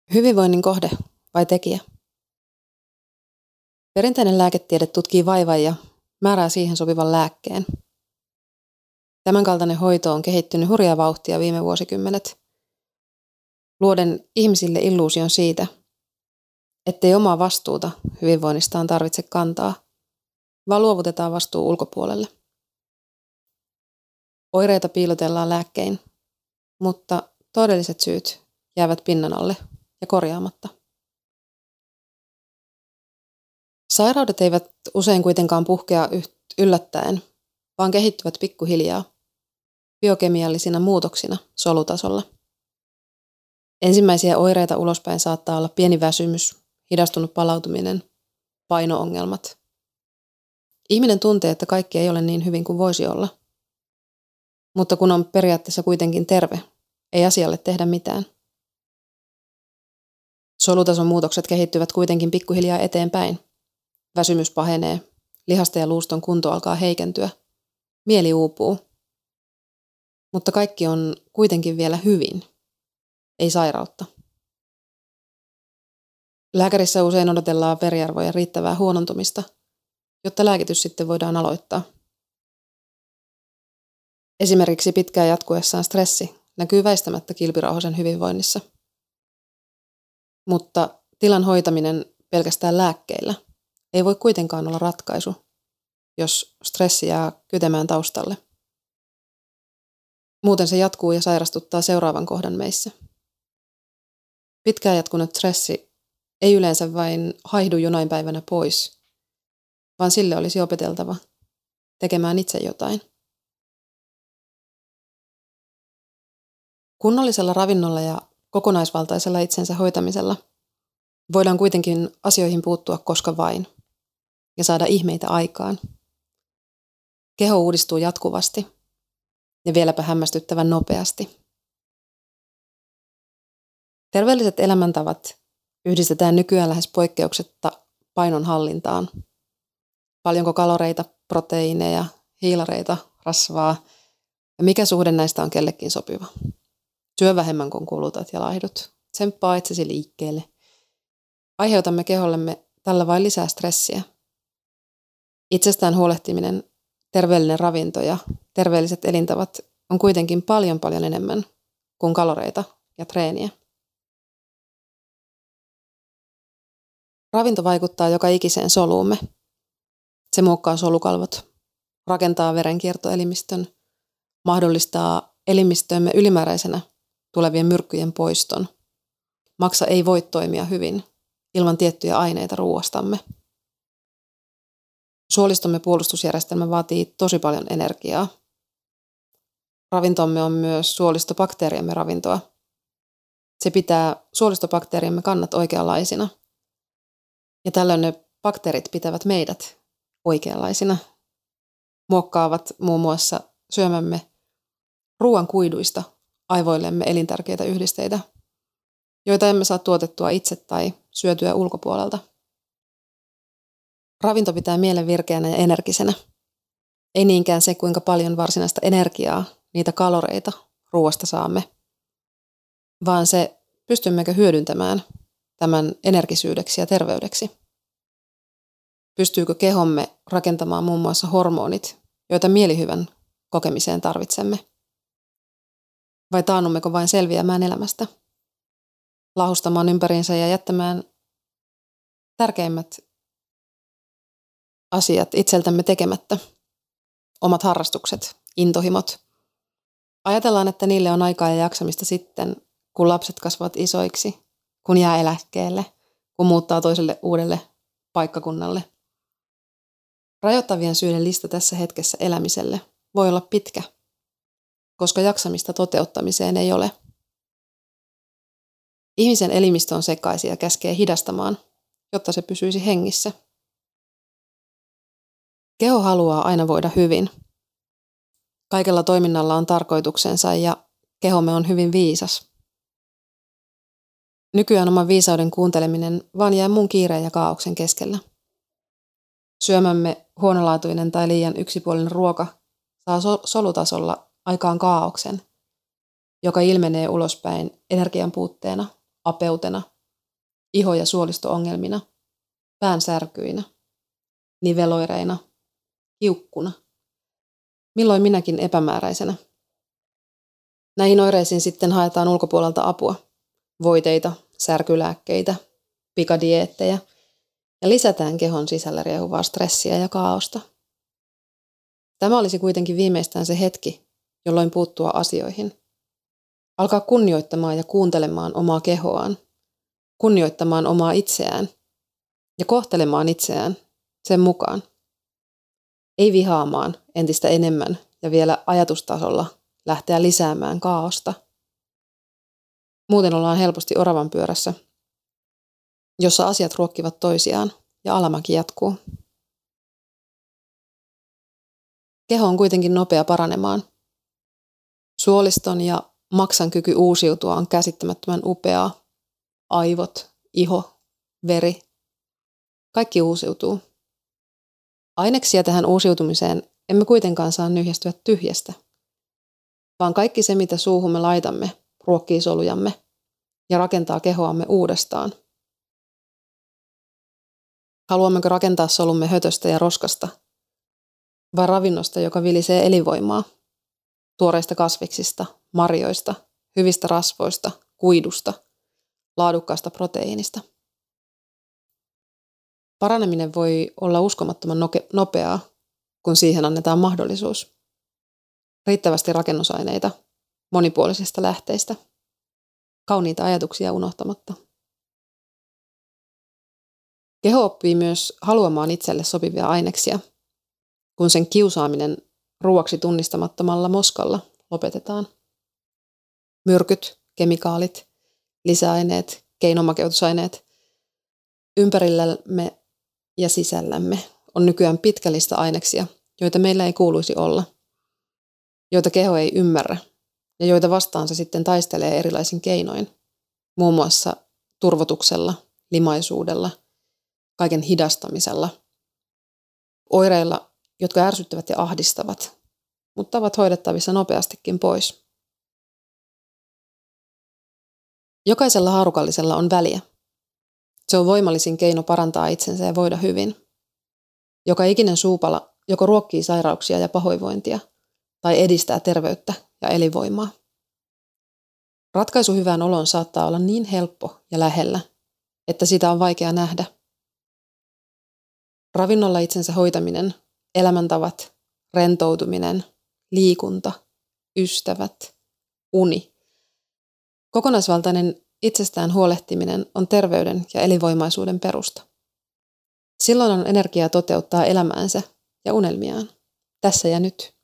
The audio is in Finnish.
Hyvinvoinnin kohde vai tekijä? Perinteinen lääketiede tutkii vaivaa ja määrää siihen sopivan lääkkeen. Tämänkaltainen hoito on kehittynyt hurjaa vauhtia viime vuosikymmenet, luoden ihmisille illuusion siitä, ettei omaa vastuuta hyvinvoinnistaan tarvitse kantaa, vaan luovutetaan vastuu ulkopuolelle. Oireita piilotellaan lääkkein, mutta todelliset syyt jäävät pinnan alle ja korjaamatta. Sairaudet eivät usein kuitenkaan puhkea yllättäen, vaan kehittyvät pikkuhiljaa biokemiallisina muutoksina solutasolla. Ensimmäisiä oireita ulospäin saattaa olla pieni väsymys, hidastunut palautuminen, paino-ongelmat. Ihminen tuntee, että kaikki ei ole niin hyvin kuin voisi olla. Mutta kun on periaatteessa kuitenkin terve, ei asialle tehdä mitään. Solutason muutokset kehittyvät kuitenkin pikkuhiljaa eteenpäin. Väsymys pahenee, lihasta ja luuston kunto alkaa heikentyä, mieli uupuu. Mutta kaikki on kuitenkin vielä hyvin, ei sairautta. Lääkärissä usein odotellaan veriarvojen riittävää huonontumista, jotta lääkitys sitten voidaan aloittaa. Esimerkiksi pitkään jatkuessaan stressi näkyy väistämättä kilpirauhasen hyvinvoinnissa. Mutta tilan hoitaminen pelkästään lääkkeillä ei voi kuitenkaan olla ratkaisu, jos stressi jää kytemään taustalle. Muuten se jatkuu ja sairastuttaa seuraavan kohdan meissä. Pitkään jatkunut stressi ei yleensä vain haihdu jonain päivänä pois, vaan sille olisi opeteltava tekemään itse jotain. Kunnollisella ravinnolla ja kokonaisvaltaisella itsensä hoitamisella voidaan kuitenkin asioihin puuttua koska vain ja saada ihmeitä aikaan. Keho uudistuu jatkuvasti ja vieläpä hämmästyttävän nopeasti. Terveelliset elämäntavat yhdistetään nykyään lähes poikkeuksetta painonhallintaan. Paljonko kaloreita, proteiineja, hiilareita, rasvaa ja mikä suhde näistä on kellekin sopiva. Syö vähemmän kuin kulutat ja laihdut. Tsemppaa itsesi liikkeelle. Aiheutamme kehollemme tällä vain lisää stressiä. Itsestään huolehtiminen, terveellinen ravinto ja terveelliset elintavat on kuitenkin paljon enemmän kuin kaloreita ja treeniä. Ravinto vaikuttaa joka ikiseen soluumme. Se muokkaa solukalvot, rakentaa verenkiertoelimistön, mahdollistaa elimistöömme ylimääräisenä tulevien myrkkyjen poiston. Maksa ei voi toimia hyvin ilman tiettyjä aineita ruoastamme. Suolistomme puolustusjärjestelmä vaatii tosi paljon energiaa. Ravintomme on myös suolistobakteeriemme ravintoa. Se pitää suolistobakteeriemme kannat oikeanlaisina. Ja tällöin ne bakteerit pitävät meidät oikeanlaisina. Muokkaavat muun muassa syömämme ruoan kuiduista aivoillemme elintärkeitä yhdisteitä, joita emme saa tuotettua itse tai syötyä ulkopuolelta. Ravinto pitää mielen virkeänä ja energisenä. Ei niinkään se, kuinka paljon varsinaista energiaa, niitä kaloreita ruoasta saamme, vaan se, pystymmekö hyödyntämään tämän energisyydeksi ja terveydeksi. Pystyykö kehomme rakentamaan muun muassa hormonit, joita mielihyvän kokemiseen tarvitsemme. Vai taannummeko vain selviämään elämästä, lahustamaan ympäriinsä ja jättämään tärkeimmät asiat itseltämme tekemättä, omat harrastukset, intohimot. Ajatellaan, että niille on aikaa ja jaksamista sitten, kun lapset kasvavat isoiksi, kun jää eläkkeelle, kun muuttaa toiselle uudelle paikkakunnalle. Rajoittavien syiden lista tässä hetkessä elämiselle voi olla pitkä, koska jaksamista toteuttamiseen ei ole. Ihmisen elimistö on sekaisin ja käskee hidastamaan, jotta se pysyisi hengissä. Keho haluaa aina voida hyvin. Kaikella toiminnalla on tarkoituksensa ja kehomme on hyvin viisas. Nykyään oman viisauden kuunteleminen vaan jää muun kiireen ja kaaoksen keskellä. Syömämme huonolaatuinen tai liian yksipuolinen ruoka saa solutasolla aikaan kaaoksen, joka ilmenee ulospäin energian puutteena, apeutena iho- ja suolisto-ongelmina, päänsärkyinä, niveloireina, kiukkuna, milloin minäkin epämääräisenä. Näihin oireisiin sitten haetaan ulkopuolelta apua, voiteita, särkylääkkeitä, pikadieettejä ja lisätään kehon sisällä riehuvaa stressiä ja kaaosta. Tämä olisi kuitenkin viimeistään se hetki, jolloin puuttua asioihin. Alkaa kunnioittamaan ja kuuntelemaan omaa kehoaan, kunnioittamaan omaa itseään ja kohtelemaan itseään sen mukaan. Ei vihaamaan entistä enemmän ja vielä ajatustasolla lähteä lisäämään kaaosta. Muuten ollaan helposti oravan pyörässä, jossa asiat ruokkivat toisiaan ja alamäki jatkuu. Keho on kuitenkin nopea paranemaan. Suoliston ja maksan kyky uusiutua on käsittämättömän upeaa. Aivot, iho, veri. Kaikki uusiutuu. Aineksia tähän uusiutumiseen emme kuitenkaan saa nyhjästyä tyhjästä, vaan kaikki se, mitä suuhumme laitamme, ruokkii solujamme ja rakentaa kehoamme uudestaan. Haluammeko rakentaa solumme hötöstä ja roskasta, vai ravinnosta, joka vilisee elinvoimaa, tuoreista kasviksista, marjoista, hyvistä rasvoista, kuidusta, laadukkaasta proteiinista? Paraneminen voi olla uskomattoman nopeaa, kun siihen annetaan mahdollisuus. Riittävästi rakennusaineita, monipuolisista lähteistä, kauniita ajatuksia unohtamatta. Keho oppii myös haluamaan itselle sopivia aineksia, kun sen kiusaaminen ruoaksi tunnistamattomalla moskalla lopetetaan. Myrkyt, kemikaalit, lisäaineet, keinomakeutusaineet ympärillämme ja sisällämme on nykyään pitkä lista aineksia, joita meillä ei kuuluisi olla, joita keho ei ymmärrä ja joita vastaan se sitten taistelee erilaisin keinoin, muun muassa turvotuksella, limaisuudella, kaiken hidastamisella, oireilla, jotka ärsyttävät ja ahdistavat, mutta ovat hoidettavissa nopeastikin pois. Jokaisella haarukallisella on väliä. Se on voimallisin keino parantaa itsensä ja voida hyvin. Joka ikinen suupala joko ruokkii sairauksia ja pahoinvointia tai edistää terveyttä ja elinvoimaa. Ratkaisu hyvään oloon saattaa olla niin helppo ja lähellä, että sitä on vaikea nähdä. Ravinnolla itsensä hoitaminen, elämäntavat, rentoutuminen, liikunta, ystävät, uni. Kokonaisvaltainen itsestään huolehtiminen on terveyden ja elinvoimaisuuden perusta. Silloin on energiaa toteuttaa elämäänsä ja unelmiaan, tässä ja nyt.